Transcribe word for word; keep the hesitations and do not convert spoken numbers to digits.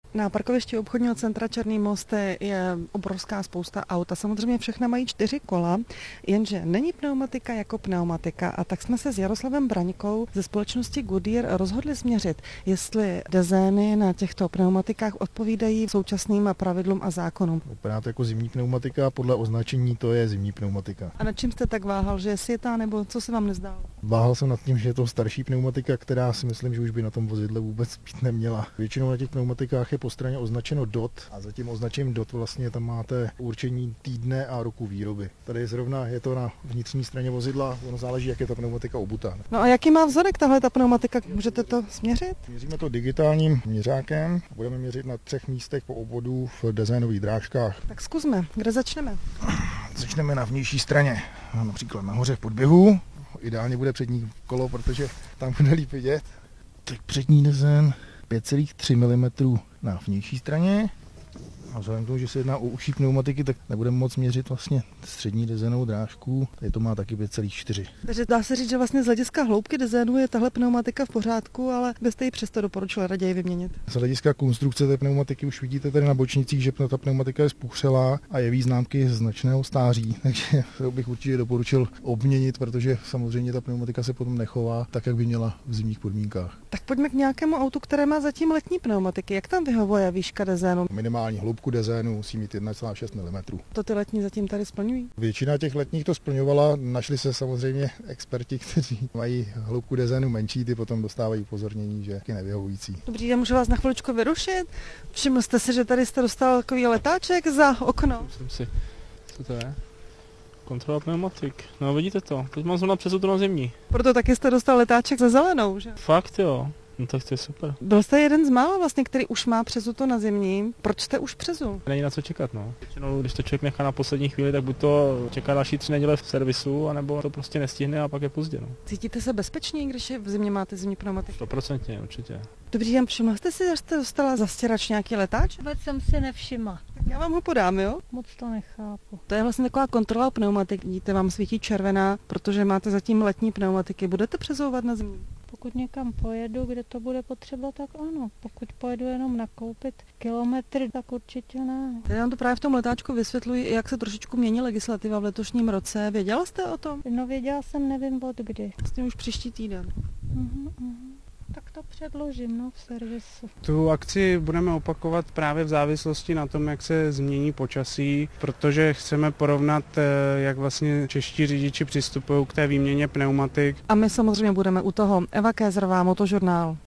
Na parkovišti obchodního centra Černý Most je obrovská spousta aut a samozřejmě všechna mají čtyři kola, jenže není pneumatika jako pneumatika, a tak jsme se s Jaroslavem Braňkou ze společnosti Goodyear rozhodli změřit, jestli dezény na těchto pneumatikách odpovídají současným pravidlům a zákonům. Vypadá to jako zimní pneumatika, podle označení to je zimní pneumatika. A nad čím jste tak váhal, že je sjetá, nebo co se vám nezdálo? Váhal jsem nad tím, že je to starší pneumatika, která si myslím, že už by na tom vozidle vůbec být neměla. Většinou na těch pneumatikách je po straně označeno D O T a za tím označením D O T vlastně tam máte určení týdne a roku výroby. Tady zrovna je to na vnitřní straně vozidla, ono záleží, jak je ta pneumatika obutá. No a jaký má vzorek tahle ta pneumatika? Můžete to změřit? Měříme to digitálním měřákem. Budeme měřit na třech místech po obvodu v dezénových drážkách. Tak zkusme, kde začneme? Začneme na vnější straně, například nahoře v podběhu. Ideálně bude přední kolo, protože tam bude líp vidět. Tak přední dezén pět celá tři milimetru na vnější straně. A vzhledem k tomu, že se jedná o užší pneumatiky, tak nebudeme moc měřit vlastně střední dezénovou drážku. Tady to má taky pět celá čtyři. Takže dá se říct, že vlastně z hlediska hloubky dezénu je tahle pneumatika v pořádku, ale byste ji přesto doporučil raději vyměnit. Z hlediska konstrukce té pneumatiky už vidíte tady na bočnicích, že ta pneumatika je spuchřelá a jeví známky značného stáří, takže bych určitě doporučil obměnit, protože samozřejmě ta pneumatika se potom nechová tak, jak by měla v zimních podmínkách. Tak pojďme k nějakému autu, které má zatím letní pneumatiky. Jak tam vyhovuje výška dezénu? Minimální hloubku dezénu musí mít jedna celá šest milimetru. To ty letní zatím tady splňují? Většina těch letních to splňovala, našli se samozřejmě experti, kteří mají hloubku dezénu menší, ty potom dostávají upozornění, že je nevyhovující. Dobrý, já můžu vás na chviličku vyrušit? Všiml jste si, že tady jste dostal takový letáček za okno? Myslím si, co to je? Kontrola pneumatik. No vidíte to, teď mám zrovna přesutu na zimní. Proto taky jste dostal letáček za zelenou, že? Fakt jo, no tak to je super. Byl jste jeden z mála vlastně, který už má přezuto na zimní. Proč jste už přezul? Není na co čekat, no. Většinou, když to člověk nechá na poslední chvíli, tak buď to čeká další tři neděle v servisu, anebo to prostě nestihne a pak je pozdě, no. Cítíte se bezpečněji, když je v zimě máte zimní pneumatiky? Stoprocentně, určitě. Dobrý den, všimla jste si, že jste dostala zastěrač nějaký letáč? Vůbec jsem si nevšimla. Já vám ho podám, jo? Moc to nechápu. To je vlastně taková kontrola pneumatik. Vidíte, vám svítí červená, protože máte zatím letní pneumatiky. Budete přezouvat na zimní? Pokud někam pojedu, kde to bude potřeba, tak ano. Pokud pojedu jenom nakoupit kilometry, tak určitě ne. Já vám to právě v tom letáčku vysvětluji, jak se trošičku mění legislativa v letošním roce. Věděla jste o tom? No věděla jsem, nevím od kdy. Vlastně už příští týden. Uhum, uhum. Tak to předložím, no, v servisu. Tu akci budeme opakovat právě v závislosti na tom, jak se změní počasí, protože chceme porovnat, jak vlastně čeští řidiči přistupují k té výměně pneumatik. A my samozřejmě budeme u toho. Eva Kézerová, Motožurnál.